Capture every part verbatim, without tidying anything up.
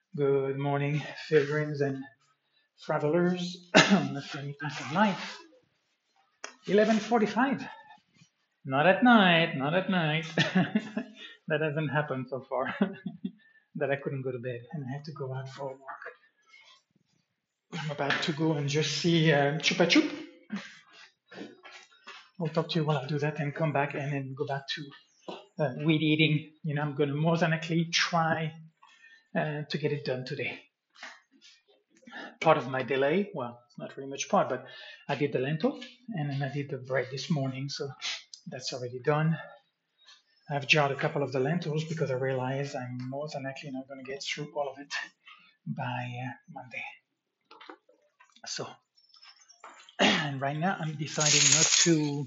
Good morning, pilgrims and travelers on the sunny path of life. eleven forty-five. Not at night, not at night. That hasn't happened so far. That I couldn't go to bed and I had to go out for a walk. I'm about to go and just see uh, Chupa Chup. I'll talk to you while I do that and come back and then go back to uh, weed eating. You know, I'm going to more than likely try uh, to get it done today. Part of my delay, well, it's not really much part, but I did the lentil and then I did the bread this morning, so that's already done. I've jarred a couple of the lentils because I realize I'm more than likely not going to get through all of it by uh, Monday. So, and right now I'm deciding not to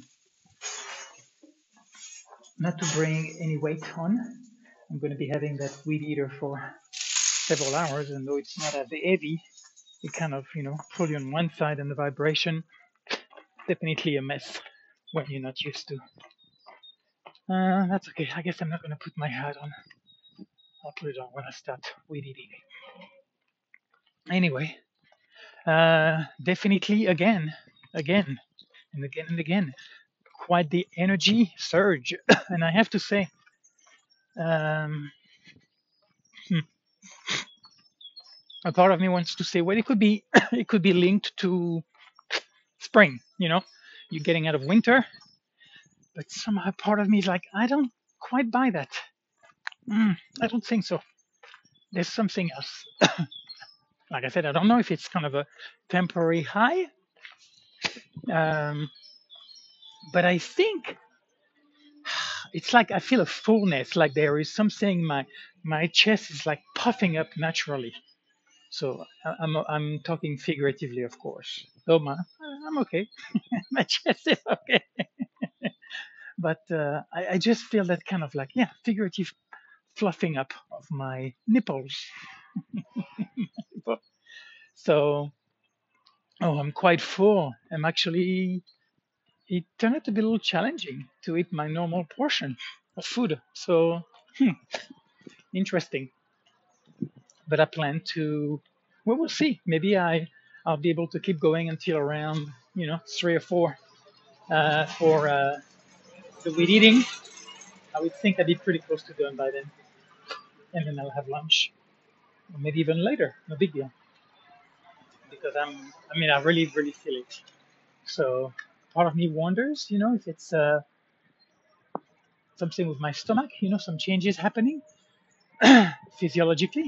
not to bring any weight on. I'm going to be having that weed eater for several hours, and though it's not as heavy, it kind of you know pull you on one side, and the vibration definitely a mess when you're not used to. Uh, that's okay. I guess I'm not going to put my hat on. I'll put it on when I start weed eating. Anyway, uh, definitely again, again, and again and again, quite the energy surge. And I have to say, um, hmm, a part of me wants to say, well, it could be, it could be linked to spring. You know, you're getting out of winter, but somehow part of me is like, I don't quite buy that. Mm, I don't think so. There's something else. Like I said, I don't know if it's kind of a temporary high, um, but I think it's like I feel a fullness, like there is something my my chest is like puffing up naturally. So I- I'm I'm talking figuratively, of course. So my, I'm okay. My chest is okay, but uh, I, I just feel that kind of like yeah, figurative fluffing up of my nipples. So oh, I'm quite full. I'm actually it turned out to be a little challenging to eat my normal portion of food. So hmm, interesting. But I plan to. Well, we'll see. Maybe I I'll be able to keep going until around you know three or four uh, for uh, the weed eating. I would think I'd be pretty close to done by then, and then I'll have lunch, or maybe even later. No big deal, because I'm. I mean, I really, really feel it. So part of me wonders, you know, if it's uh, something with my stomach. You know, some changes happening physiologically.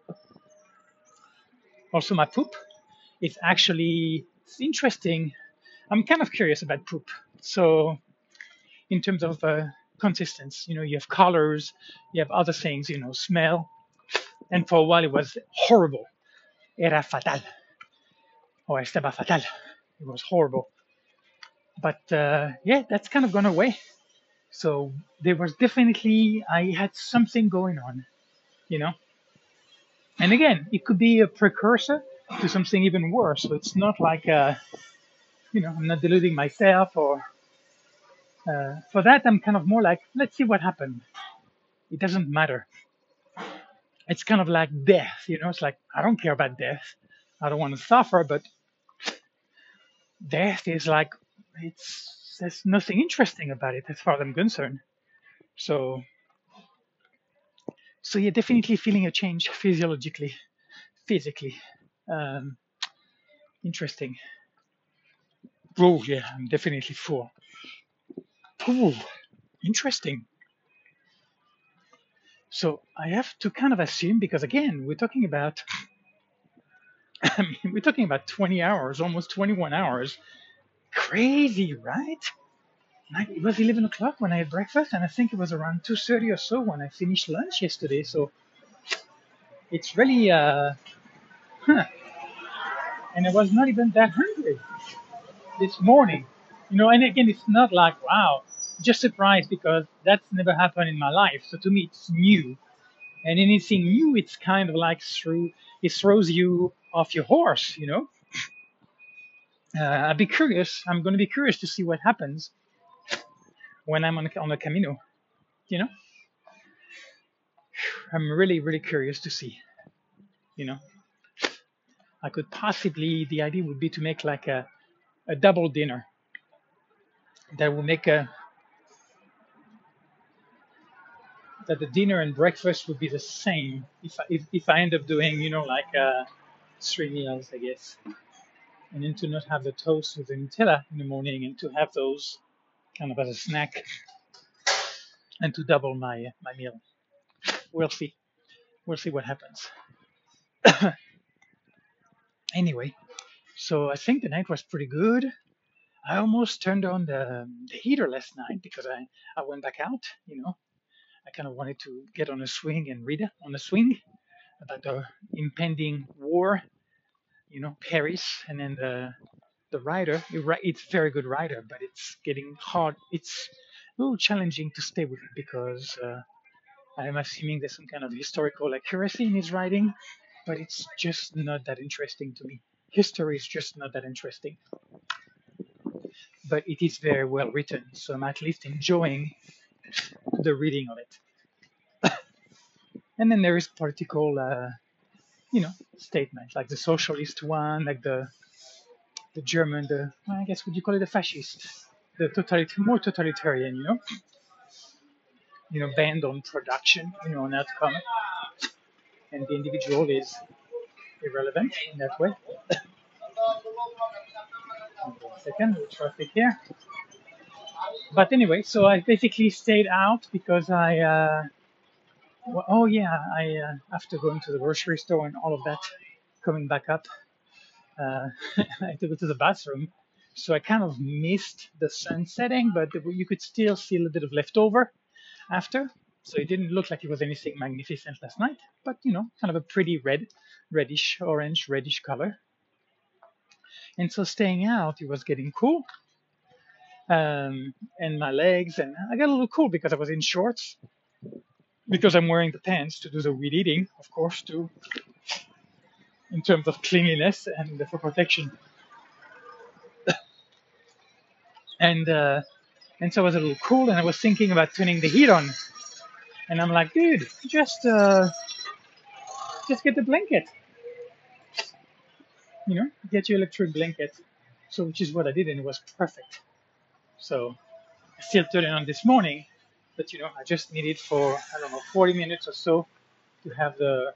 Also, my poop. It's actually it's interesting. I'm kind of curious about poop. So in terms of uh, consistency. You know, you have colors, you have other things, you know, smell. And for a while, it was horrible. Era fatal. Or estaba fatal. It was horrible. But uh, yeah, that's kind of gone away. So there was definitely, I had something going on, you know. And again, it could be a precursor to something even worse. So it's not like, uh, you know, I'm not deluding myself or uh, for that, I'm kind of more like, let's see what happened. It doesn't matter. It's kind of like death, you know. It's like I don't care about death. I don't want to suffer, but death is like it's there's nothing interesting about it as far as I'm concerned. So so you're definitely feeling a change physiologically, physically. Um, interesting. Oh yeah, I'm definitely full. Ooh, interesting. So I have to kind of assume because again, we're talking about I mean, we're talking about twenty hours, almost twenty-one hours. Crazy, right? Like, it was eleven o'clock when I had breakfast, and I think it was around two thirty or so when I finished lunch yesterday. So it's really, uh, huh. And I was not even that hungry this morning. You know, and again, it's not like, wow, just surprised because that's never happened in my life. So to me, it's new. And anything new, it's kind of like through, it throws you off your horse, you know? Uh, I'd be curious. I'm going to be curious to see what happens when I'm on, on the Camino, you know? I'm really, really curious to see. You know, I could possibly, the idea would be to make like a, a double dinner that will make a, that the dinner and breakfast would be the same if I, if, if I end up doing, you know, like uh, three meals, I guess. And then to not have the toast with the Nutella in the morning and to have those kind of as a snack and to double my my meal. We'll see. We'll see what happens. Anyway, so I think the night was pretty good. I almost turned on the, the heater last night because I, I went back out, you know. I kind of wanted to get on a swing and read on a swing about the impending war, you know, Paris, and then the the writer. It's a very good writer, but it's getting hard. It's a little challenging to stay with it because uh, I'm assuming there's some kind of historical accuracy in his writing, but it's just not that interesting to me. History is just not that interesting, but it is very well written, so I'm at least enjoying the reading of it. And then there is political, uh, you know, statements like the socialist one, like the the German, the well, I guess would you call it the fascist, the totalit- more totalitarian, you know, you know, banned on production, you know, on outcome, and the individual is irrelevant in that way. One second, we'll traffic here. But anyway, so I basically stayed out because I, uh, well, oh yeah, I uh, after going to the grocery store and all of that, coming back up, uh, I had to go to the bathroom. So I kind of missed the sun setting, but you could still see a little bit of leftover after. So it didn't look like it was anything magnificent last night, but you know, kind of a pretty red, reddish, orange, reddish color. And so staying out, it was getting cool. Um, and my legs, and I got a little cool because I was in shorts, because I'm wearing the pants to do the weed eating, of course, too, in terms of cleanliness and for protection. And uh, and so I was a little cool, and I was thinking about turning the heat on. And I'm like, dude, just uh, just get the blanket, you know, get your electric blanket. So which is what I did, and it was perfect. So I still turned it on this morning, but you know, I just needed for I don't know forty minutes or so to have the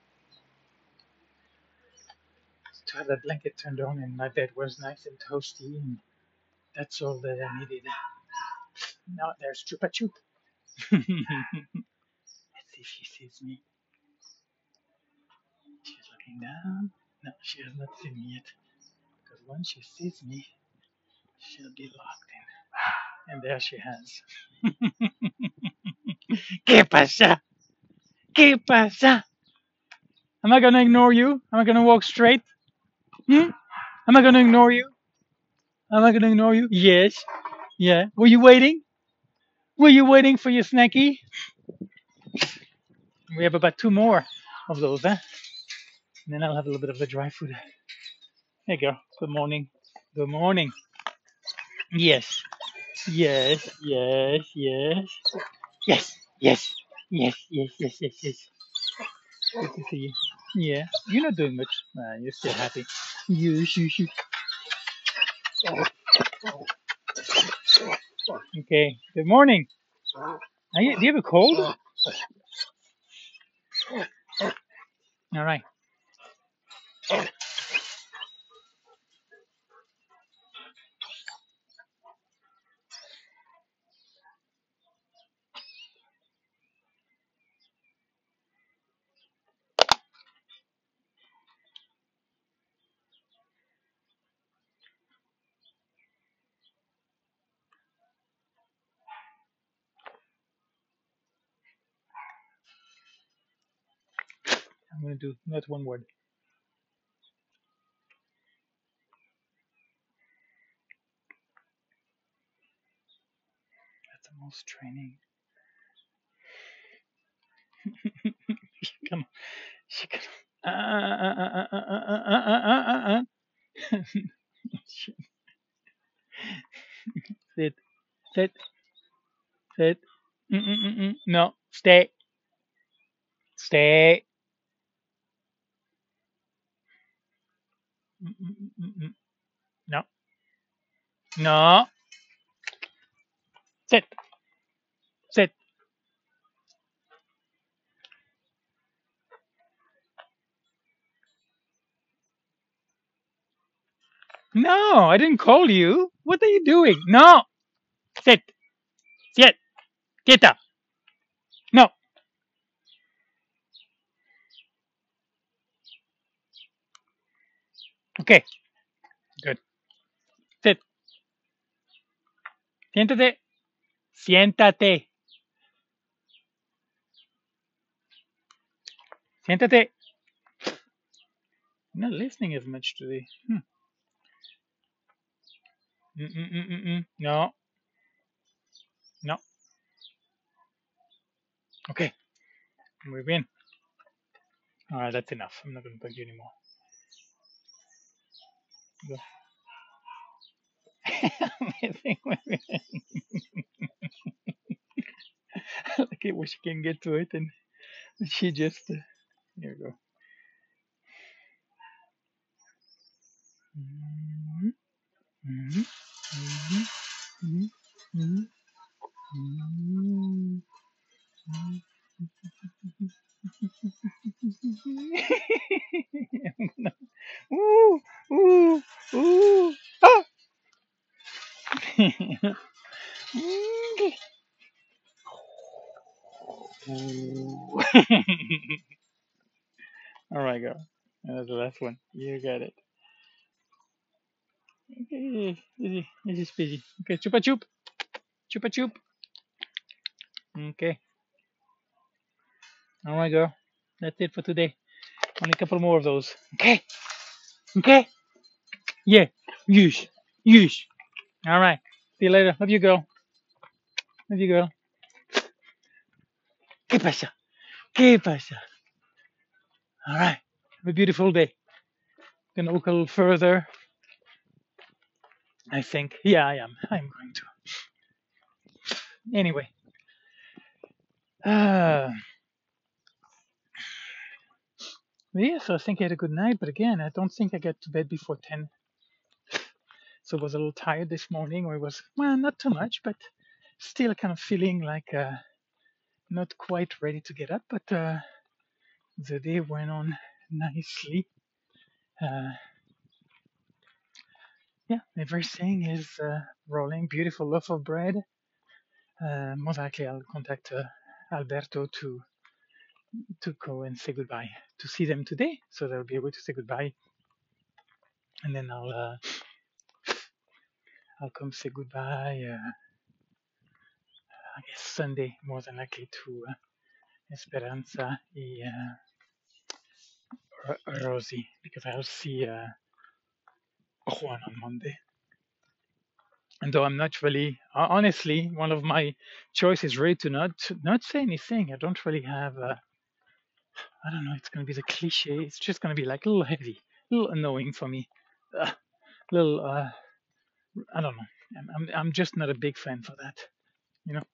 to have that blanket turned on, and my bed was nice and toasty, and that's all that I needed. Now there's Chupa Chup. Let's see if she sees me. She's looking down. No, she has not seen me yet. Because once she sees me, she'll be locked in. And there she has. ¿Qué pasa? ¿Qué pasa? Am I gonna ignore you? Am I gonna walk straight? Hmm? Am I gonna ignore you? Am I gonna ignore you? Yes. Yeah. Were you waiting? Were you waiting for your snacky? We have about two more of those, huh? And then I'll have a little bit of the dry food. There you go. Good morning. Good morning. Yes. Yes. Yes. Yes. Yes. Yes. Yes. Yes. Yes. Yes. Yes. Good to see you. Yeah. You're not doing much. Uh, you're still happy. Yes. Yes. Yes. Okay. Good morning. Are you, do you have a cold? All right. I'm gonna do not one word. That's the most training. Come on. She can. Uh, uh, uh, uh, uh, uh, uh, uh, uh, uh. Sit. Sit. Sit. Mm-mm-mm-mm. No. Stay. Stay. No. Sit. Sit. No, I didn't call you. What are you doing? No. Sit. Sit. Get up. No. Okay. Good. Sit. Siéntate. Siéntate. Siéntate. I'm not listening as much today. Hmm. Mm-mm-mm-mm. No. No. Okay. Muy bien. All right, that's enough. I'm not going to bug you anymore. Go. Amazing. Like I wish I can get to it, and she just. Uh, here we go. Mhm, mhm, mhm, mhm, mhm, mhm, mhm. Ooh, ooh, ooh. Ah! Ooh. All right, go. That's the last one. You got it. Okay, easy, easy, speedy. Okay, chupa chup, chupa chup. Okay, all right, girl. That's it for today. Only a couple more of those. Okay, okay. Yeah, use, use. All right. See you later. Love you, girl. Love you, girl. ¿Qué pasa? ¿Qué pasa? All right. Have a beautiful day. Gonna look a little further. I think. Yeah, I am. I'm going to. Anyway. Uh, yeah, so I think I had a good night, but again, I don't think I got to bed before ten. So I was a little tired this morning, or it was, well, not too much, but still kind of feeling like uh, not quite ready to get up. But uh, the day went on nicely. Uh, yeah, everything is uh, rolling. Beautiful loaf of bread. Uh, most likely, I'll contact uh, Alberto to to go and say goodbye, to see them today, so they'll be able to say goodbye, and then I'll uh, I'll come say goodbye. Uh, I guess Sunday, more than likely, to uh, Esperanza and uh, Rosie, because I'll see uh, Juan on Monday. And though I'm not really, honestly, one of my choices really to not not say anything. I don't really have. Uh, I don't know. It's gonna be the cliche. It's just gonna be like a little heavy, a little annoying for me. A little. Uh, I don't know. I'm, I'm I'm just not a big fan for that. You know.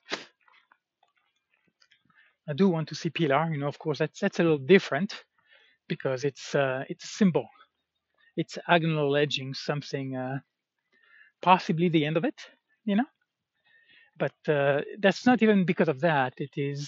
I do want to see Pilar. You know, of course, that's that's a little different because it's uh, it's a symbol. It's acknowledging something, uh, possibly the end of it. You know, but uh, that's not even because of that. It is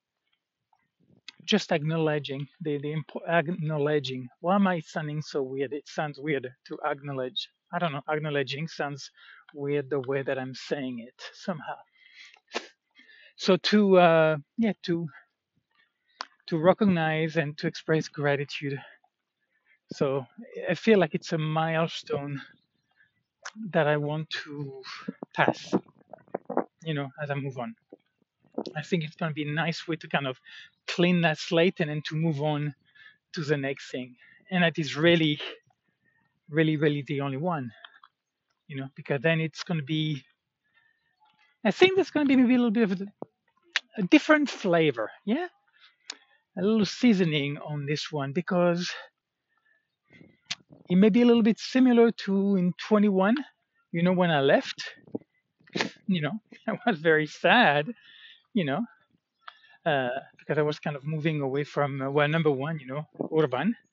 just acknowledging the the impo- acknowledging. Why am I sounding so weird? It sounds weird to acknowledge. I don't know. Acknowledging sounds weird the way that I'm saying it somehow. So to uh, yeah to to recognize and to express gratitude. So I feel like it's a milestone that I want to pass. You know, as I move on. I think it's going to be a nice way to kind of clean that slate and then to move on to the next thing. And that is really, really, really the only one, you know, because then it's going to be, I think there's going to be maybe a little bit of a, a different flavor. Yeah. A little seasoning on this one because it may be a little bit similar to in twenty-one, you know, when I left, you know, I was very sad, you know, uh, because I was kind of moving away from, uh, well, number one, you know, Urban.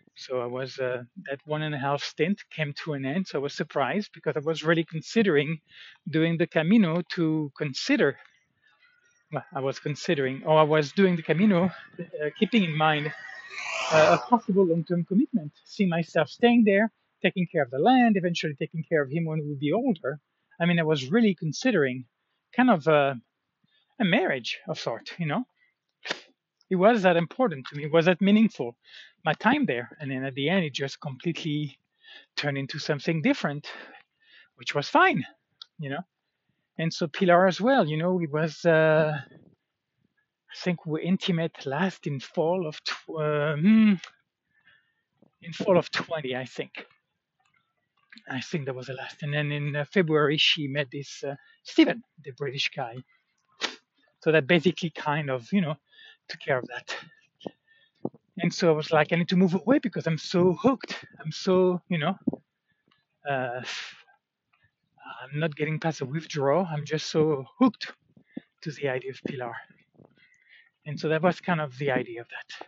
So I was uh, that one and a half stint came to an end. So I was surprised because I was really considering doing the Camino to consider. Well, I was considering, or I was doing the Camino, uh, keeping in mind uh, a possible long-term commitment. See myself staying there, taking care of the land, eventually taking care of him when we would be older. I mean, I was really considering kind of a, a marriage of sort, you know. It was that important to me. It was that meaningful, my time there. And then at the end, it just completely turned into something different, which was fine, you know. And so Pilar as well, you know, it was. Uh, I think we were intimate last in fall of tw- uh, hmm, in fall of twenty, I think. I think that was the last. And then in uh, February, she met this uh, Stephen, the British guy. So that basically kind of, you know, took care of that. And so I was like, I need to move away because I'm so hooked. I'm so, you know, uh, I'm not getting past the withdrawal. I'm just so hooked to the idea of Pilar. And so that was kind of the idea of that.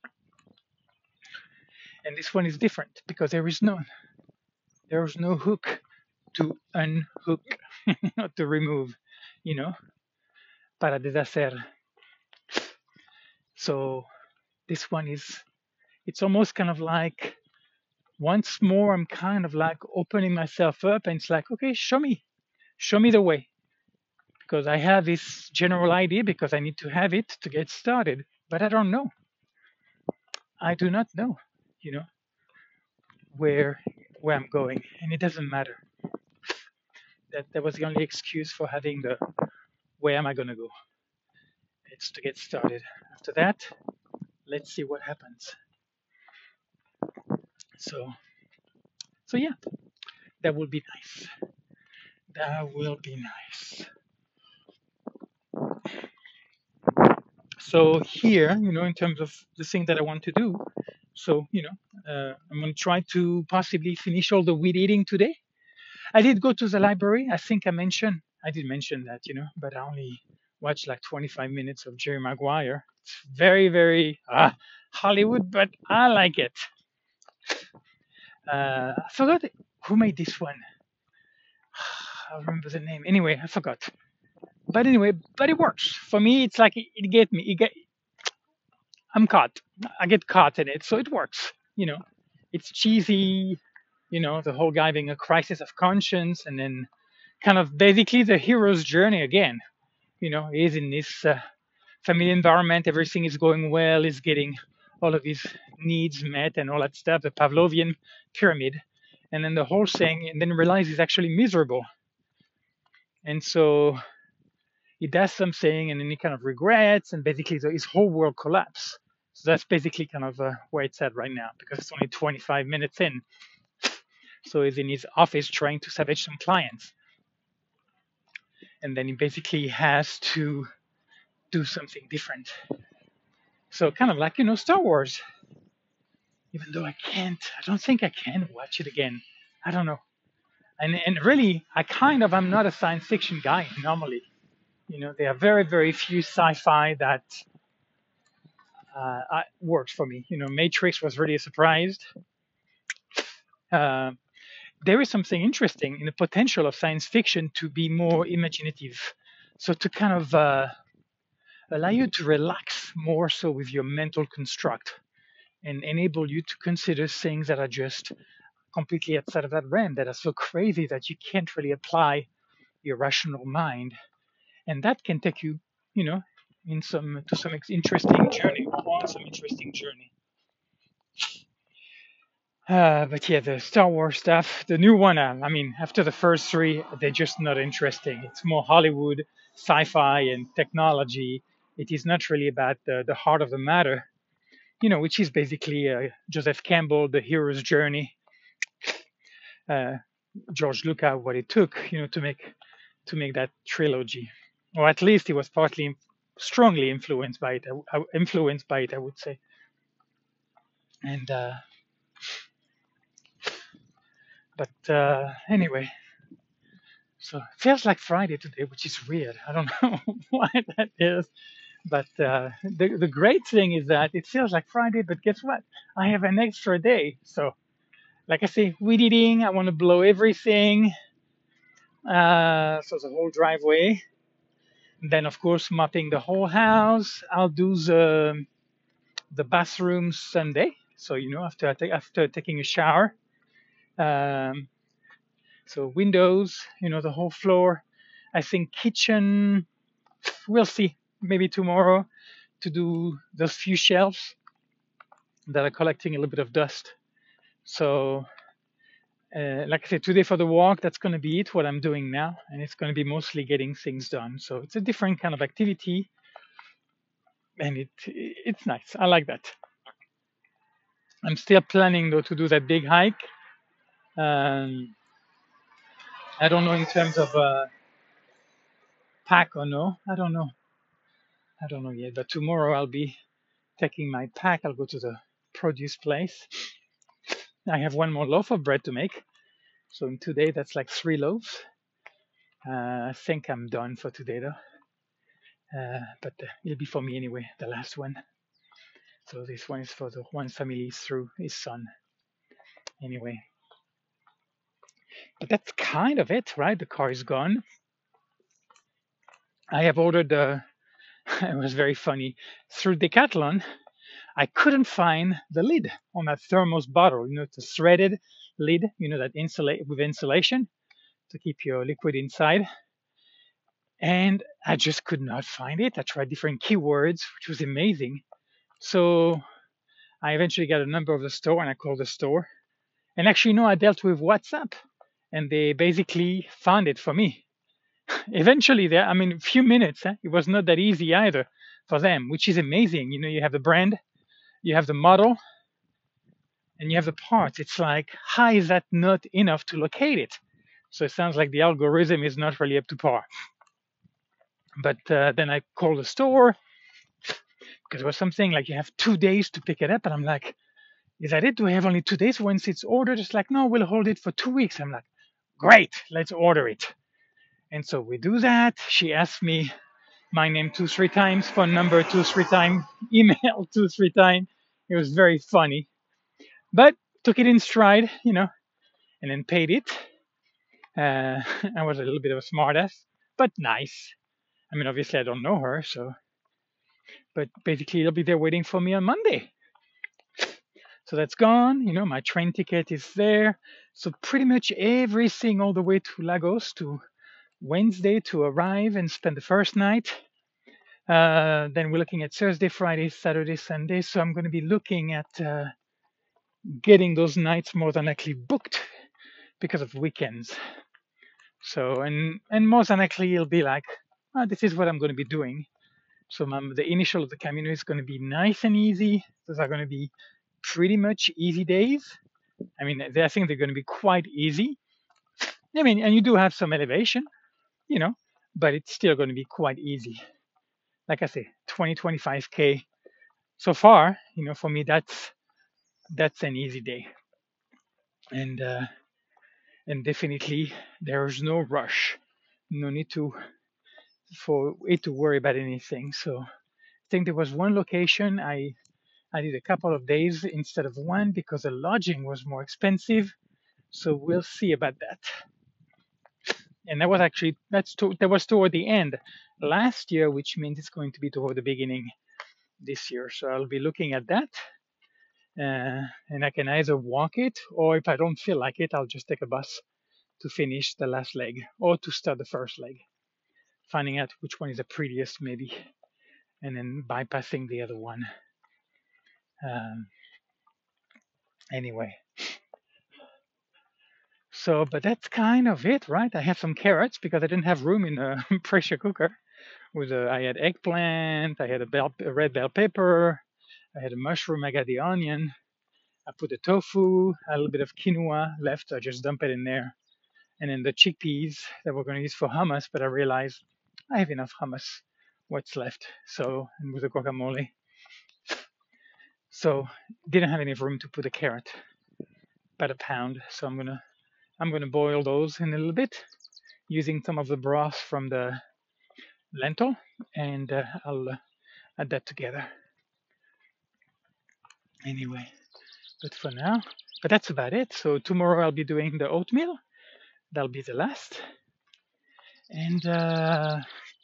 And this one is different because there is no there is no hook to unhook, not to remove, you know, para deshacer. So this one is it's almost kind of like once more I'm kind of like opening myself up and it's like, okay, show me, show me the way. Because I have this general idea because I need to have it to get started, but I don't know. I do not know, you know, where where I'm going, and it doesn't matter. That that was the only excuse for having the where am I gonna go? It's to get started. After that, let's see what happens. So so yeah, that will be nice. That will be nice. So here, you know, in terms of the thing that I want to do, so you know, uh, I'm gonna try to possibly finish all the weed eating today. I did go to the library. I think I mentioned I did mention that, you know, but I only watched like twenty-five minutes of Jerry Maguire. It's very, very ah, Hollywood, but I like it. Uh, I forgot who made this one. I remember the name. Anyway, I forgot. But anyway, but it works for me. It's like it, it get me. It get, I'm caught. I get caught in it, so it works. You know, it's cheesy. You know, the whole guy being a crisis of conscience, and then kind of basically the hero's journey again. You know, he's in this uh, family environment, everything is going well, he's getting all of his needs met and all that stuff, the Pavlovian pyramid. And then the whole thing, and then realize he's actually miserable. And so he does something and then he kind of regrets, and basically the, his whole world collapses. So that's basically kind of uh, where it's at right now because it's only twenty-five minutes in. So he's in his office trying to salvage some clients. And then he basically has to do something different. So kind of like, you know, Star Wars. Even though I can't, I don't think I can watch it again. I don't know. And and really, I kind of am not a science fiction guy normally. You know, there are very very few sci-fi that uh, I, works for me. You know, Matrix was really a surprise. Uh, there is something interesting in the potential of science fiction to be more imaginative. So to kind of uh, allow you to relax more so with your mental construct and enable you to consider things that are just completely outside of that realm, that are so crazy that you can't really apply your rational mind, and that can take you, you know, in some to some interesting journey, on some interesting journey. Uh, but yeah, the Star Wars stuff, the new one, uh, I mean, after the first three, they're just not interesting. It's more Hollywood, sci-fi, and technology. It is not really about the, the heart of the matter, you know, which is basically uh, Joseph Campbell, the hero's journey. Uh, George Lucas, what it took, you know, to make to make that trilogy, or at least he was partly strongly influenced by it. uh, Influenced by it, I would say. And uh, but uh, anyway, so it feels like Friday today, which is weird. I don't know why that is, But uh, the the great thing is that it feels like Friday, but guess what? I have an extra day. So, like I say, weed eating. I want to blow everything. Uh, so the whole driveway. Then, of course, mopping the whole house. I'll do the the bathroom Sunday. So you know, after I take, after taking a shower. Um, so windows, you know, the whole floor. I think kitchen. We'll see. Maybe tomorrow to do those few shelves that are collecting a little bit of dust. So, uh, like I said, today for the walk, that's going to be it, what I'm doing now. And it's going to be mostly getting things done. So it's a different kind of activity. And it it's nice. I like that. I'm still planning, though, to do that big hike. Um, I don't know in terms of uh, pack or no. I don't know. I don't know yet. But tomorrow I'll be taking my pack. I'll go to the produce place. I have one more loaf of bread to make. So in today, that's like three loaves. Uh, I think I'm done for today, though. Uh, but uh, it'll be for me anyway, the last one. So this one is for the one family through his son. Anyway, but that's kind of it, right? The car is gone. I have ordered. Uh, it was very funny through Decathlon. I couldn't find the lid on that thermos bottle. You know, it's a threaded lid. You know that insulate with insulation to keep your liquid inside. And I just could not find it. I tried different keywords, which was amazing. So I eventually got a number of the store and I called the store. And actually, no, I dealt with WhatsApp and they basically found it for me. Eventually, there, I mean, a few minutes, eh? It was not that easy either for them, which is amazing. You know, you have the brand, you have the model, and you have the parts. It's like, how is that not enough to locate it? So it sounds like the algorithm is not really up to par. But uh, then I called the store because it was something like you have two days to pick it up. And I'm like, is that it? Do we have only two days? Once it's ordered, it's like, no, we'll hold it for two weeks. I'm like, great, let's order it. And so we do that. She asked me my name two, three times, phone number two, three times, email two, three times. It was very funny, but took it in stride, you know, and then paid it. Uh, I was a little bit of a smartass, but nice. I mean, obviously I don't know her, so, but basically it'll be there waiting for me on Monday. So that's gone. You know, my train ticket is there. So pretty much everything all the way to Lagos to Wednesday to arrive and spend the first night. Uh, then we're looking at Thursday, Friday, Saturday, Sunday. So I'm going to be looking at uh, getting those nights more than likely booked because of weekends. So and and more than likely it'll be like, oh, this is what I'm going to be doing. So my, the initial of the Camino is going to be nice and easy. Those are going to be pretty much easy days. I mean, I think they're going to be quite easy. I mean, and you do have some elevation, you know, but it's still going to be quite easy. Like I say, twenty, twenty-five K so far, you know, for me, that's that's an easy day. And uh, and definitely there's no rush, no need to for it to worry about anything. So I think there was one location I I did a couple of days instead of one because the lodging was more expensive. So we'll see about that. And that was actually that's to, that was toward the end last year, which means it's going to be toward the beginning this year. So I'll be looking at that, uh, and I can either walk it, or if I don't feel like it, I'll just take a bus to finish the last leg or to start the first leg, finding out which one is the prettiest maybe, and then bypassing the other one. Um, anyway, so but that's kind of it, right? I have some carrots because I didn't have room in the pressure cooker. With a, I had eggplant, I had a, bell, a red bell pepper, I had a mushroom, I got the onion, I put the tofu, a little bit of quinoa left, I just dump it in there, and then the chickpeas that we're going to use for hummus. But I realized I have enough hummus, what's left. So and with the guacamole, so didn't have any room to put a carrot, about a pound. So I'm gonna I'm gonna boil those in a little bit using some of the broth from the lentil, and uh, I'll uh, add that together. Anyway, but for now, but that's about it. So tomorrow I'll be doing the oatmeal. That'll be the last. And uh,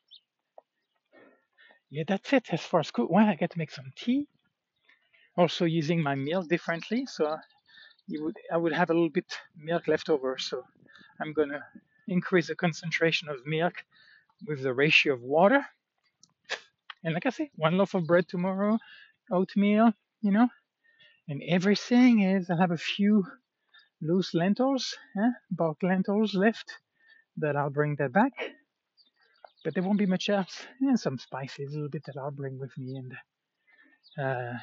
yeah, that's it as far as cook. Well, I got to make some tea. Also using my milk differently. So you would, I would have a little bit milk left over. So I'm gonna increase the concentration of milk with the ratio of water. And like I say, one loaf of bread tomorrow, oatmeal, you know, and everything is I have a few loose lentils, eh, bulk lentils left that I'll bring that back. But there won't be much else. And some spices, a little bit that I'll bring with me. And uh,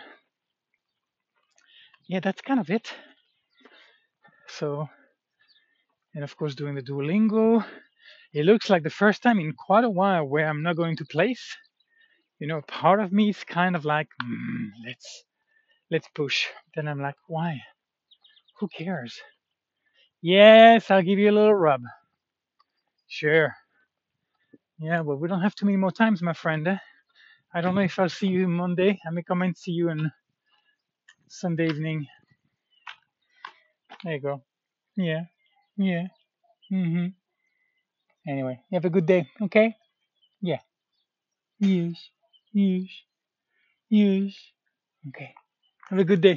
yeah, that's kind of it. So, and of course, doing the Duolingo. It looks like the first time in quite a while where I'm not going to place. You know, part of me is kind of like, mm, let's let's push. Then I'm like, why? Who cares? Yes, I'll give you a little rub. Sure. Yeah, well, we don't have too many more times, my friend. Eh? I don't know if I'll see you Monday. I may come and see you on Sunday evening. There you go. Yeah. Yeah. Mm-hmm. Anyway, you have a good day, okay? Yeah. Yes. Yes. Yes. Okay. Have a good day.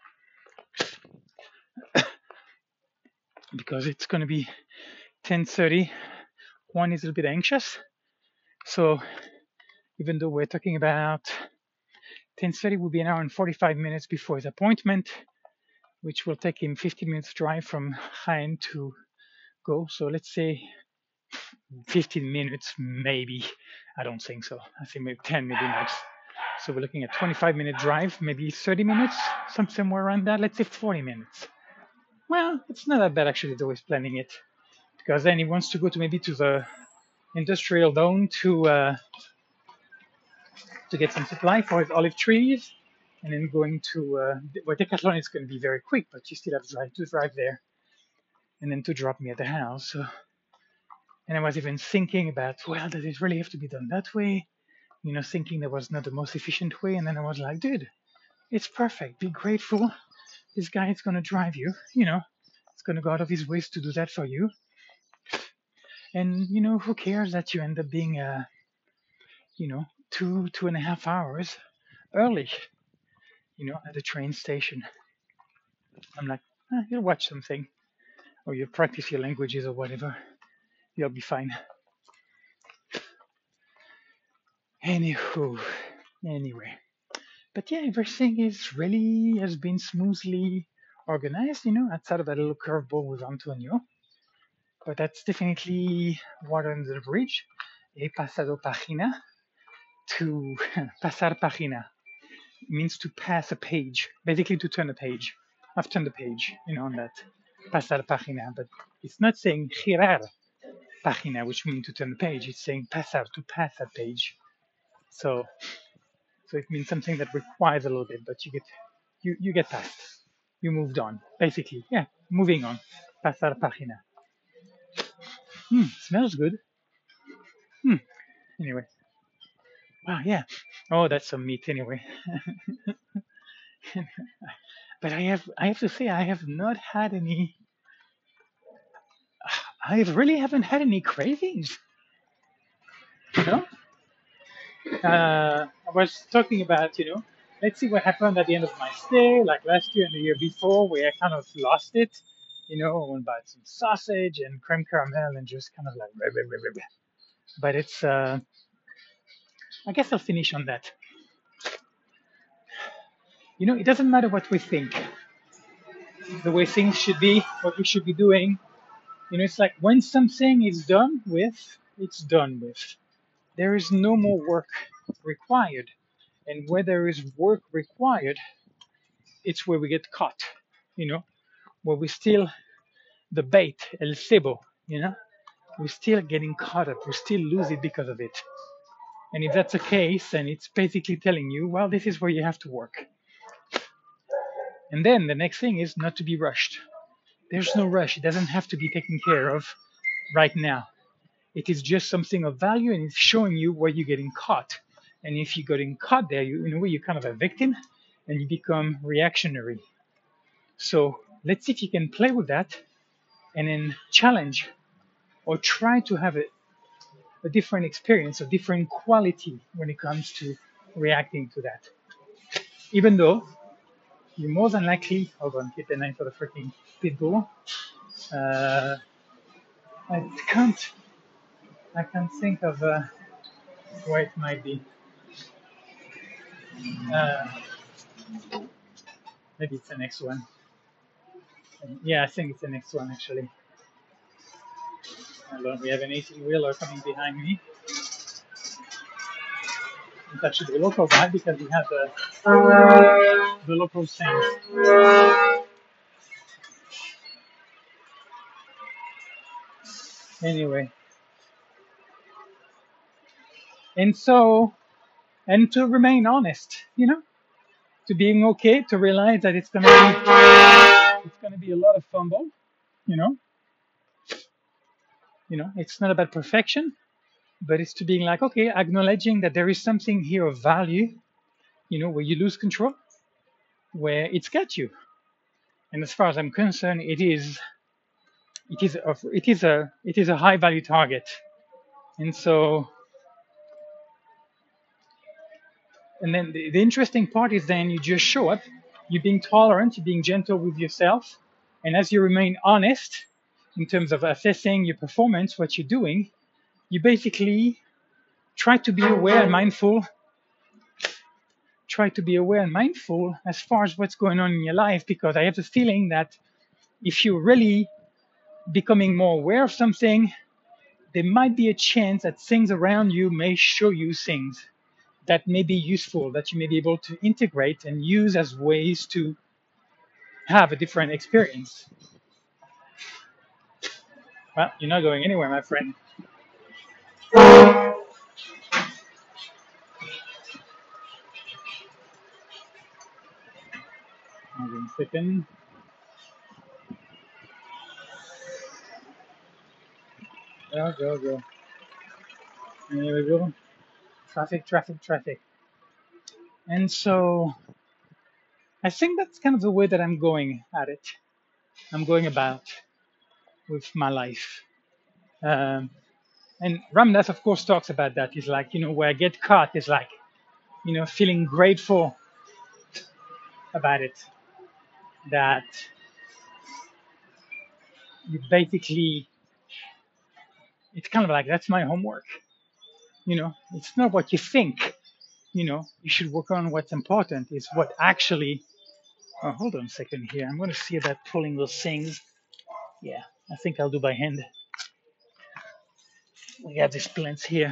Because it's going to be ten thirty. Juan is a little bit anxious. So even though we're talking about ten thirty will be an hour and forty-five minutes before his appointment, which will take him fifteen minutes drive from Jaén to go. So let's say fifteen minutes, maybe. I don't think so. I think maybe ten, maybe max. So we're looking at twenty-five minute drive, maybe thirty minutes, somewhere around that. Let's say forty minutes. Well, it's not that bad actually, though he's planning it. Because then he wants to go to maybe to the industrial zone to uh, to get some supply for his olive trees, and then going to uh, well, Decathlon is going to be very quick, but you still have to drive, to drive there, and then to drop me at the house. So, and I was even thinking about, well, does it really have to be done that way? You know, thinking that was not the most efficient way, and then I was like, dude, it's perfect. Be grateful. This guy is going to drive you. You know, it's going to go out of his ways to do that for you. And you know, who cares that you end up being, uh, you know, two two and a half hours early, you know, at the train station. I'm like, eh, you'll watch something, or you'll practice your languages or whatever. You'll be fine. Anywho, anyway, but yeah, everything is really has been smoothly organized, you know, outside of that little curveball with Antonio. But that's definitely water under the bridge. He pasado página. To pasar página means to pass a page, basically to turn a page. I've turned the page, you know, on that pasar página, but it's not saying girar página, which means to turn the page. It's saying pasar, to pass that page. So, so it means something that requires a little bit, but you get, you you get past. You moved on, basically. Yeah, moving on. Pasar página. Hmm, smells good. Hmm. Anyway. Wow, yeah. Oh, that's some meat anyway. But I have I have to say I have not had any I really haven't had any cravings. You know? Uh, I was talking about, you know, let's see what happened at the end of my stay, like last year and the year before, where I kind of lost it. You know, I went by some sausage and creme caramel and just kind of like, rah, rah, rah, rah, rah. But it's, uh, I guess I'll finish on that. You know, it doesn't matter what we think, the way things should be, what we should be doing. You know, it's like when something is done with, it's done with. There is no more work required. And where there is work required, it's where we get caught, you know, where we still, the bait, el cebo, you know, we're still getting caught up. We still lose it because of it. And if that's the case, then it's basically telling you, well, this is where you have to work. And then the next thing is not to be rushed. There's no rush. It doesn't have to be taken care of right now. It is just something of value, and it's showing you where you're getting caught. And if you're getting caught there, you, in a way, you're kind of a victim and you become reactionary. So let's see if you can play with that and then challenge or try to have a, a different experience, a different quality when it comes to reacting to that. Even though you're more than likely, hold on, keep an eye for the freaking pit bull. Uh, I can't, I can't think of uh, where it might be. Uh, maybe it's the next one. Yeah, I think it's the next one actually. Hold on, we have an eighteen wheeler coming behind me. It's actually the local guy because he has a the local thing. Anyway, and so and to remain honest, you know, to being okay, to realize that it's gonna be it's gonna be a lot of fumble, you know, you know, it's not about perfection, but it's to being like, okay, acknowledging that there is something here of value, you know, where you lose control, where it's got you. And as far as I'm concerned, it is it is a, it is a it is a high value target. And so and then the, the interesting part is then you just show up, you're being tolerant, you're being gentle with yourself, and as you remain honest in terms of assessing your performance, what you're doing, you basically try to be aware and mindful try to be aware and mindful as far as what's going on in your life, because I have the feeling that if you're really becoming more aware of something, there might be a chance that things around you may show you things that may be useful, that you may be able to integrate and use as ways to have a different experience. Well, you're not going anywhere, my friend. Hold on a second. Go, go, go. And here we go. Traffic, traffic, traffic. And so I think that's kind of the way that I'm going at it. I'm going about with my life. Um, and Ramdas, of course, talks about that. He's like, you know, where I get caught is like, you know, feeling grateful about it. That you basically, it's kind of like, that's my homework. You know, it's not what you think. You know, you should work on what's important. Is what actually. Oh, hold on a second here. I'm going to see about pulling those things. Yeah, I think I'll do by hand. We have these plants here.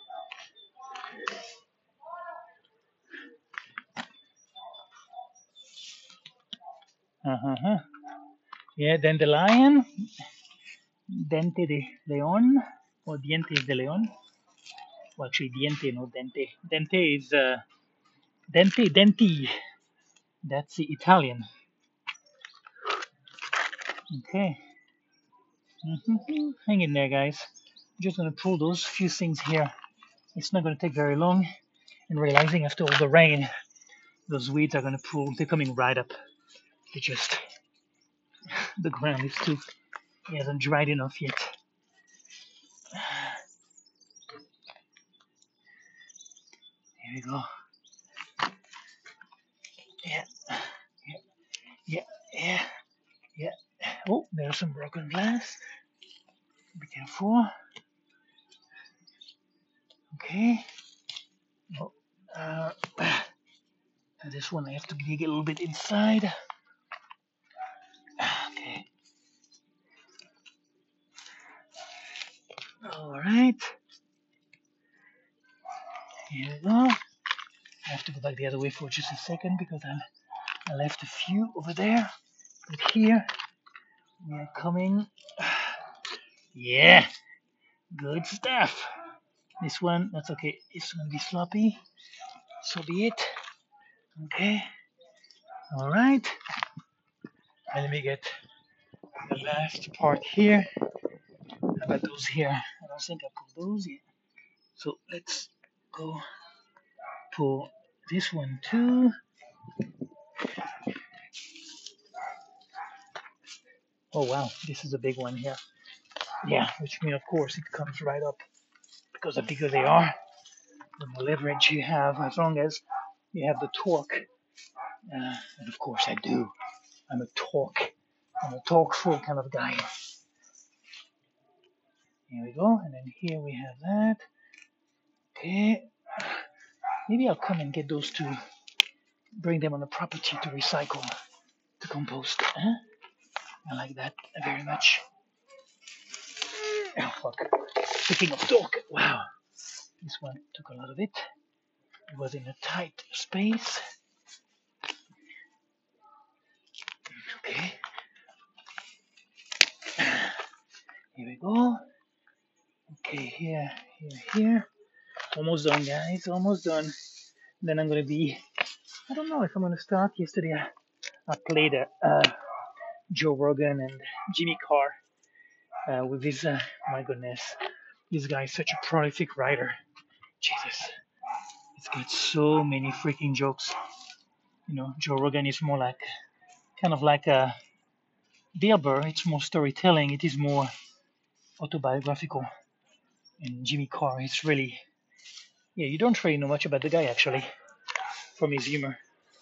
Uh-huh. Yeah, dandelion, dente de león, or dientes de león. Well, actually, diente, no dente. Dente is uh, dente, denti. That's the Italian. Okay. Mm-hmm. Hang in there, guys. I'm just gonna pull those few things here. It's not gonna take very long. And realizing after all the rain, those weeds are gonna pull. They're coming right up. They just the ground is too. It hasn't dried enough yet. Here we go. Yeah. Yeah. Yeah. Yeah. Yeah. Oh, there's some broken glass. Be careful. Okay. Oh, uh, this one I have to dig a little bit inside. Okay. All right. Here we go. I have to go back the other way for just a second because I'm, I left a few over there. But here we are coming. Yeah, good stuff. This one, that's okay. It's gonna be sloppy. So be it. Okay. All right. And let me get the last part here. How about those here? I don't think I pulled those yet. So let's go pull this one too. Oh wow, this is a big one here. Yeah, which means of course it comes right up because the bigger they are, the more leverage you have as long as you have the torque. Uh, and of course I do. I'm a torque. I'm a torqueful kind of guy. Here we go, and then here we have that. Okay. Maybe I'll come and get those two, bring them on the property to recycle, to compost. Huh? I like that very much. Oh, fuck. Speaking of torque, wow. This one took a lot of it. It was in a tight space. Okay. Here we go. Okay, here, here, here. Almost done, guys. Almost done. Then I'm gonna be. I don't know if I'm gonna start. Yesterday, I, I played uh, uh, Joe Rogan and Jimmy Carr uh, with this. Uh, my goodness, this guy is such a prolific writer. Jesus, it's got so many freaking jokes. You know, Joe Rogan is more like, kind of like a Bill Burr. It's more storytelling. It is more autobiographical. And Jimmy Carr, it's really, yeah, you don't really know much about the guy actually from his humor.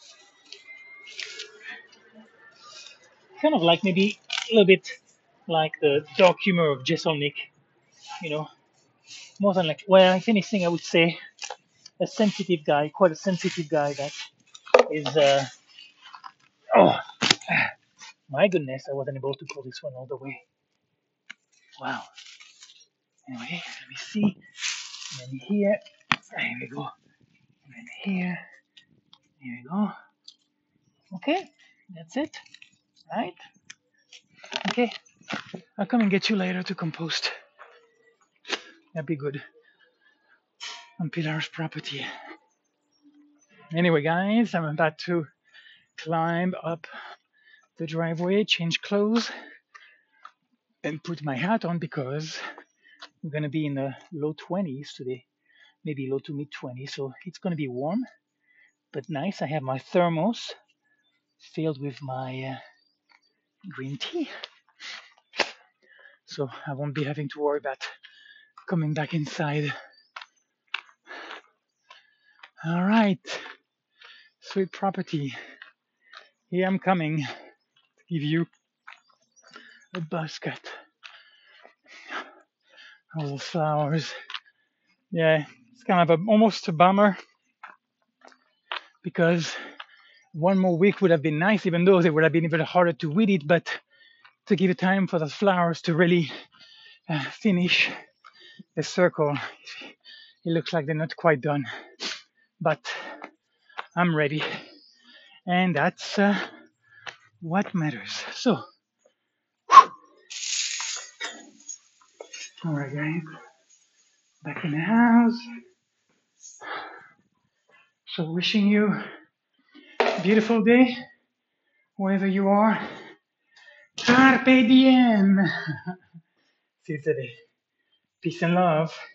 Kind of like maybe a little bit like the dark humor of Jeselnik, you know, more than like, well, if anything, I would say a sensitive guy, quite a sensitive guy that is, uh, oh, my goodness, I wasn't able to pull this one all the way. Wow. Anyway, let me see. And then here, here we go. And then here, here we go. Okay, that's it, right? Okay, I'll come and get you later to compost. That'd be good. On Pilar's property. Anyway, guys, I'm about to climb up the driveway, change clothes, and put my hat on because we're gonna be in the low twenties today, maybe low to mid twenties, so it's gonna be warm, but nice. I have my thermos filled with my uh, green tea, so I won't be having to worry about coming back inside. All right, sweet property. Here I'm coming to give you a buzz cut. All the flowers. Yeah, it's kind of a, almost a bummer because one more week would have been nice, even though it would have been even harder to weed it, but to give it time for the flowers to really uh, finish the circle. It looks like they're not quite done, but I'm ready, and that's uh, what matters. So, all right, guys, back in the house. So, wishing you a beautiful day, wherever you are. Carpe diem. See you today. Peace and love.